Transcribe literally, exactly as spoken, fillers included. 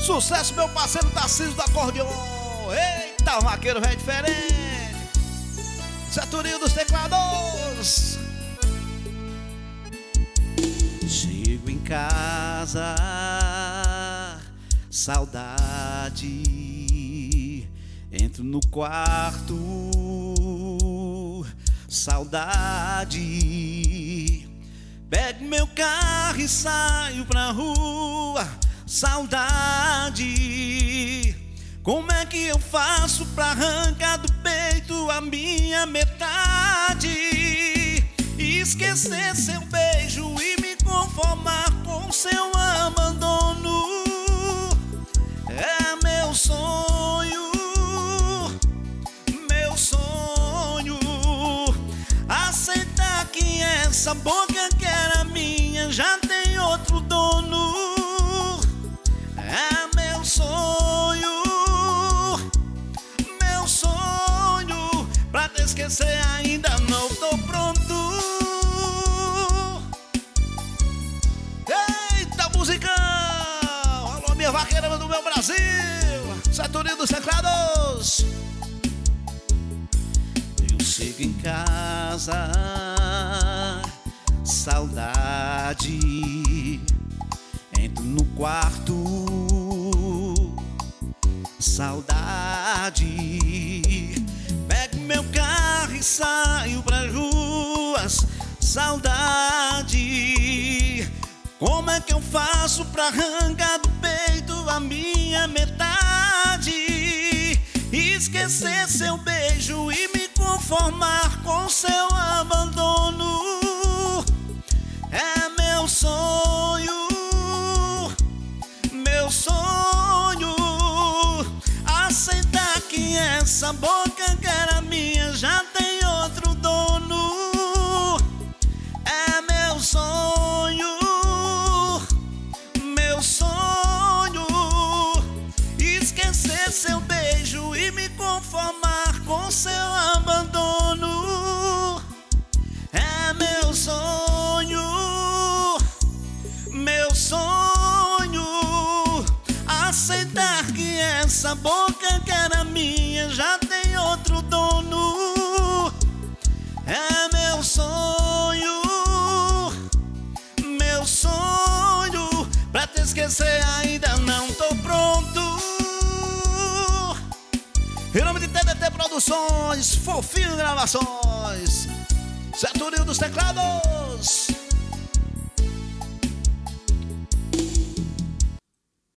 Sucesso, meu parceiro Tarcísio do acordeon. Eita, o vaqueiro velho diferente. Zé Turinho dos teclados. Chego em casa, saudade. Entro no quarto, saudade. Pego meu carro e saio pra rua, saudade. Como é que eu faço pra arrancar do peito a minha metade? Esquecer seu beijo e me conformar com seu abandono é meu sonho, meu sonho. Aceitar que essa boca que era minha já tem outro dono é meu sonho, meu sonho. Pra te esquecer ainda não tô pronto. Eita, musicão! Alô, minha vaqueira do meu Brasil, Zé Turinho dos teclados. Eu chego em casa, saudade. Entro no quarto, saudade. Pego meu carro e saio pras ruas, saudade. Como é que eu faço pra arrancar do peito a minha metade? Esquecer seu beijo e me conformar com seu abandono é meu sonho, meu sonho. Aceitar que essa boca que era minha já tem outro dono é meu sonho, meu sonho. Esquecer seu beijo e me conformar com seu abandono é meu sonho, meu sonho. Aceitar que essa boca que era minha já tem outro dono é meu sonho, meu sonho. Pra te esquecer ainda não tô pronto. Em nome de T D T Produções, Fofinho Gravações, Zé Turinho dos teclados.